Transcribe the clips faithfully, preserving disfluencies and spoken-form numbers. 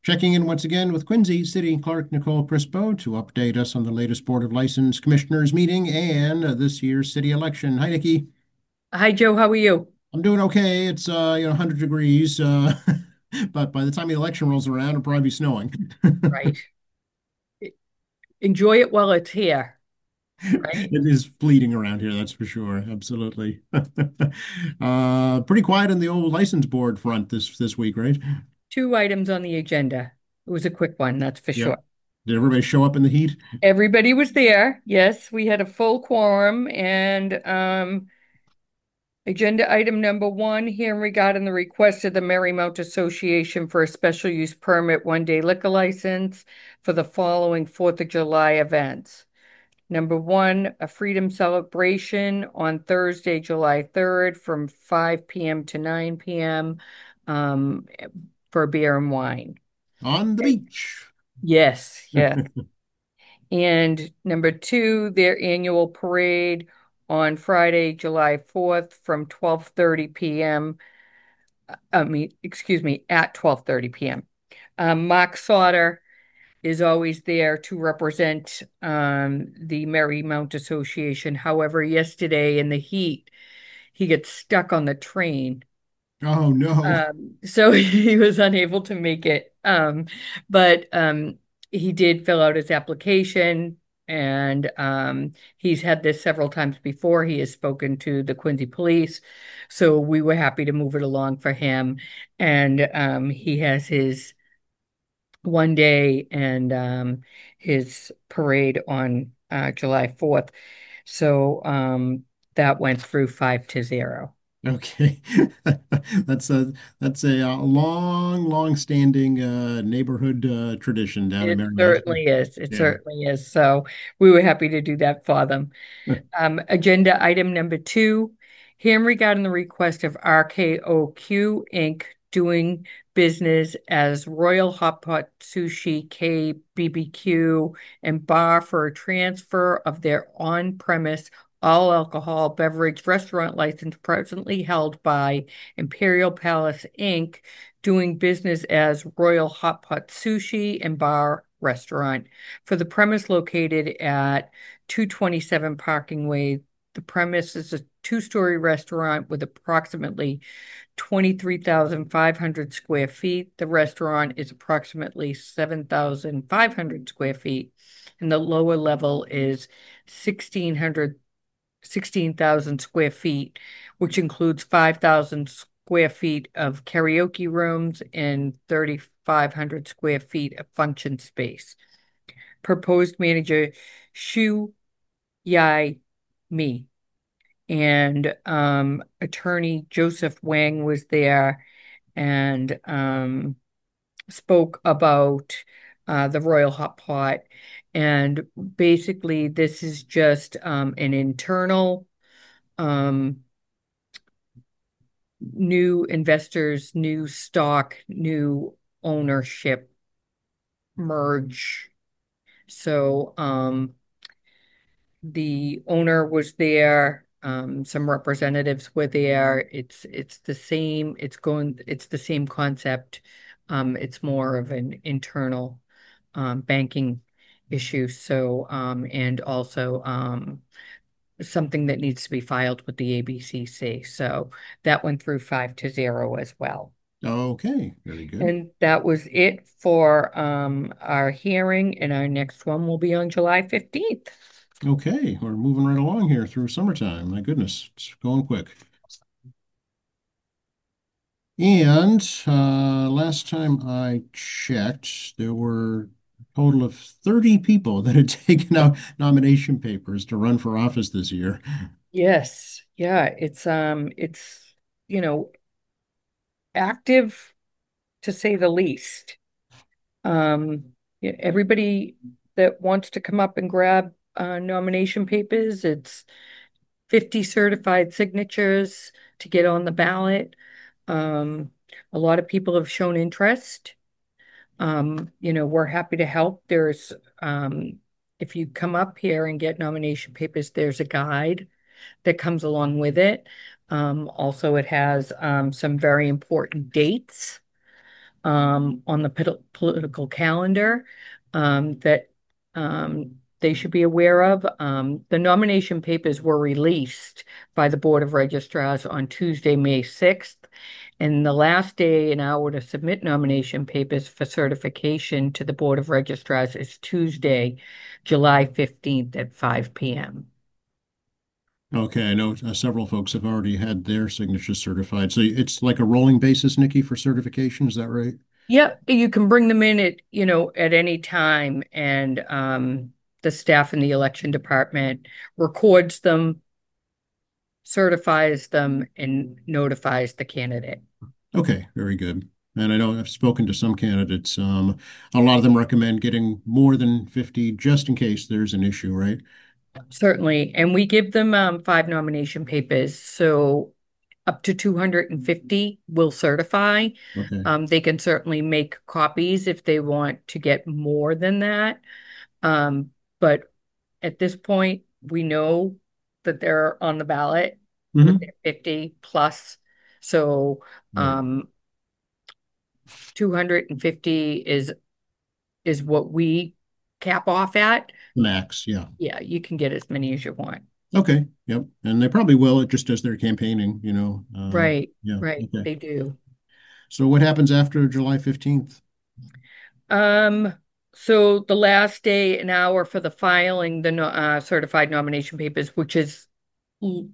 Checking in once again with Quincy City Clerk Nicole Prispo to update us on the latest Board of License Commissioners meeting and uh, this year's city election. Hi, Nikki. Hi, Joe. How are you? I'm doing okay. It's uh, you know, one hundred degrees, uh, but by the time the election rolls around, it'll probably be snowing. Right. Enjoy it while it's here, right? It is fleeting around here, that's for sure. Absolutely. Uh, pretty quiet on the old license board front this this week, right? Two items on the agenda. It was a quick one, that's for Yep. sure. Did everybody show up in the heat? Everybody was there. Yes, we had a full quorum and um agenda item number one here regarding the request of the Marymount Association for a special use permit one-day liquor license for the following Fourth of July events. Number one, a freedom celebration on Thursday, July third from five p m to nine p m um, for beer and wine. On the beach. Yes, yes. And number two, their annual parade on Friday, July fourth from twelve thirty p m. I mean, excuse me, at twelve thirty p m. Um, Mark Sauter is always there to represent um, the Marymount Association. However, yesterday in the heat, he gets stuck on the train. Oh no. Um, so he was unable to make it. Um, but um, he did fill out his application, and um, he's had this several times before. He has spoken to the Quincy Police, so we were happy to move it along for him. And um, he has his one day and um, his parade on uh, July fourth. So um, that went through five to zero. Okay. That's a that's a, uh long, long standing uh, neighborhood uh, tradition down in It Marymount. certainly is. It Yeah. certainly is. So we were happy to do that for them. Um, agenda item number two, hearing regarding the request of R K O Q Inc doing business as Royal Hot Pot Sushi K B B Q and Bar for a transfer of their on-premise all alcohol beverage restaurant license presently held by Imperial Palace Inc, doing business as Royal Hot Pot Sushi and Bar Restaurant for the premise located at two twenty-seven Parking Way. The premise is a two-story restaurant with approximately twenty-three thousand five hundred square feet. The restaurant is approximately seven thousand five hundred square feet, and the lower level is sixteen hundred sixteen thousand square feet, which includes five thousand square feet of karaoke rooms and thirty-five hundred square feet of function space. Proposed manager Shu Yai Mi and um, attorney Joseph Wang was there and um, spoke about uh, the Royal Hot Pot. And basically, this is just um, an internal um, new investors, new stock, new ownership merge. So um, the owner was there. Um, some representatives were there. It's it's the same. It's going. It's the same concept. Um, it's more of an internal um, banking issue. So um, and also um, something that needs to be filed with the A B C C. So that went through five to zero as well. Okay. Very good. And that was it for um, our hearing, and our next one will be on July fifteenth. Okay. We're moving right along here through summertime. My goodness, it's going quick. And uh, last time I checked, there were a total of thirty people that had taken out nomination papers to run for office this year. Yes, yeah, it's um it's you know active to say the least. Um yeah, everybody that wants to come up and grab uh nomination papers, it's fifty certified signatures to get on the ballot. Um a lot of people have shown interest. Um, you know, we're happy to help. There's um if you come up here and get nomination papers, there's a guide that comes along with it. Um, also, it has um, some very important dates um, on the pol- political calendar um, that um, they should be aware of. Um, the nomination papers were released by the Board of Registrars on Tuesday, May sixth. And the last day and hour to submit nomination papers for certification to the Board of Registrars is Tuesday, July fifteenth at five p m Okay, I know uh, several folks have already had their signatures certified. So it's like a rolling basis, Nikki, for certification. Is that right? Yeah, you can bring them in at, you know, at any time, and um, the staff in the election department records them, certifies them, and notifies the candidate. Okay, very good. And I know I've spoken to some candidates. Um, a lot of them recommend getting more than fifty just in case there's an issue, right? Certainly. And we give them um, five nomination papers. So up to two hundred fifty will certify. Okay. Um, they can certainly make copies if they want to get more than that. Um, but at this point, we know that they're on the ballot, that Hmm. they're fifty plus. So Right. um, two hundred fifty is is what we cap off at. Max, yeah. Yeah, you can get as many as you want. Okay, yep. And they probably will, just as they're campaigning, you know. Um, Right, yeah, right, okay. they do. So what happens after July fifteenth? Um, so the last day and hour for the filing the no, uh, certified nomination papers, which is l-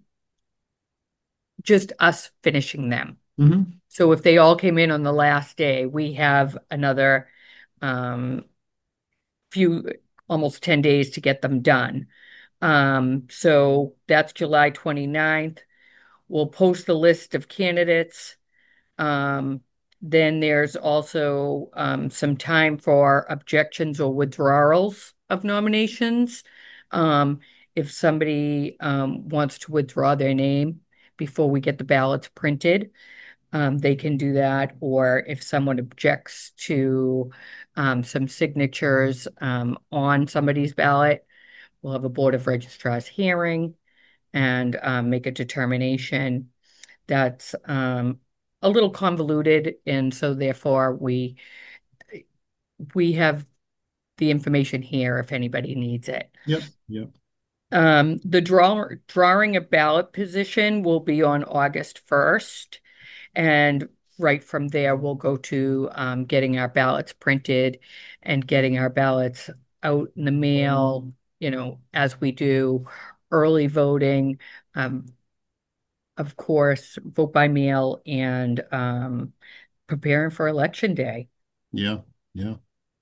just us finishing them. Hmm. So if they all came in on the last day, we have another um few almost ten days to get them done. Um, so that's July twenty-ninth. We'll post the list of candidates. Um, then there's also um, some time for objections or withdrawals of nominations. Um, if somebody um, wants to withdraw their name before we get the ballots printed, um, they can do that. Or if someone objects to um, some signatures um, on somebody's ballot, we'll have a Board of Registrars hearing and um, make a determination that's um, a little convoluted, and so therefore we we have the information here if anybody needs it. Yep, yep. Um, the draw drawing a ballot position will be on August first, and right from there we'll go to um, getting our ballots printed and getting our ballots out in the mail, you know, as we do early voting. Um, of course, vote by mail and um, preparing for election day. Yeah, yeah.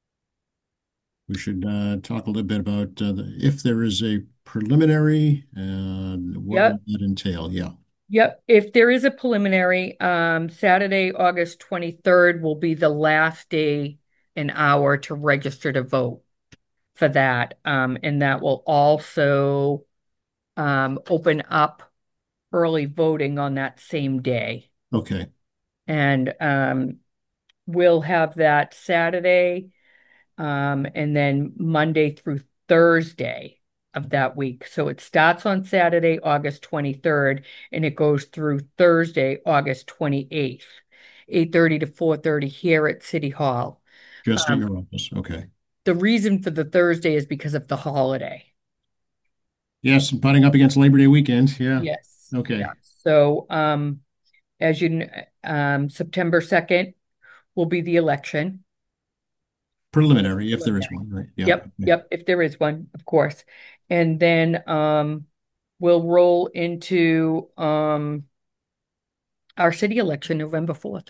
We should uh, talk a little bit about uh, the, if there is a preliminary, uh, what will Yep. that entail? Yeah. Yep. If there is a preliminary, um, Saturday, August twenty-third will be the last day and hour to register to vote for that. Um, and that will also um, open up early voting on that same day. Okay. And um, we'll have that Saturday. Um, and then Monday through Thursday of that week. So it starts on Saturday, August twenty-third, and it goes through Thursday, August twenty-eighth, eight thirty to four thirty here at City Hall. Just at Um, your office. Okay. the reason for the Thursday is because of the holiday. Yes, butting up against Labor Day weekend. Yeah. Yes. Yeah. Okay. So, um, as you, kn- um, September second will be the election. Preliminary, if there is one, right? Yeah. Yep, yep, if there is one, of course. And then um we'll roll into um our city election November fourth.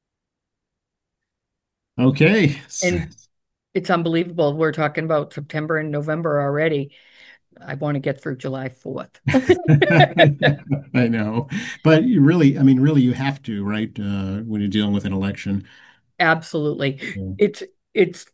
Okay. And it's unbelievable. We're talking about September and November already. I want to get through July fourth. I know. But you really, I mean, really, you have to, right? Uh, when you're dealing with an election. Absolutely. Yeah, It's it's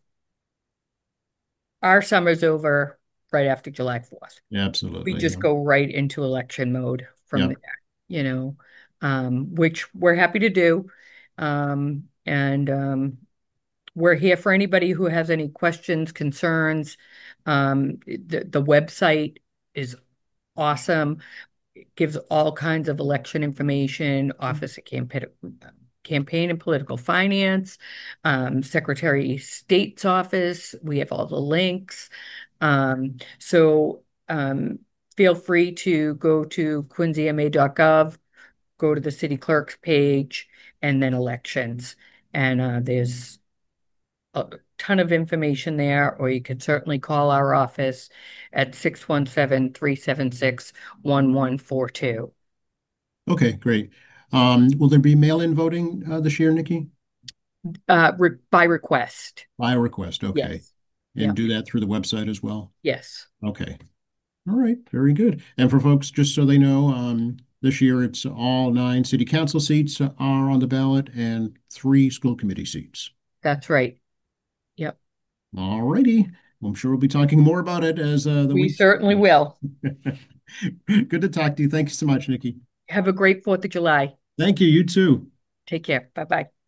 our summer's over right after July fourth. We absolutely. just Yeah. go right into election mode from Yeah. there, you know, um, which we're happy to do. Um, and um, we're here for anybody who has any questions, concerns. Um, the, the website is awesome. It gives all kinds of election information, office of campaign, Campaign and Political Finance, um, Secretary of State's office. We have all the links. Um, so um, feel free to go to quincy m a dot gov, go to the city clerk's page, and then elections. And uh, there's a ton of information there, or you could certainly call our office at six one seven, three seven six, one one four two. Okay, great. Um, will there be mail-in voting uh, this year, Nikki? Uh, re by request. By request, okay. Yes. And Yeah. do that through the website as well? Yes. Okay. All right, very good. And for folks, just so they know, um, this year it's all nine city council seats are on the ballot and three school committee seats. That's right. Yep. All righty. I'm sure we'll be talking more about it as uh, the We week certainly progresses. will. Good to talk to you. Thank you so much, Nikki. Have a great fourth of July. Thank you. You too. Take care. Bye bye.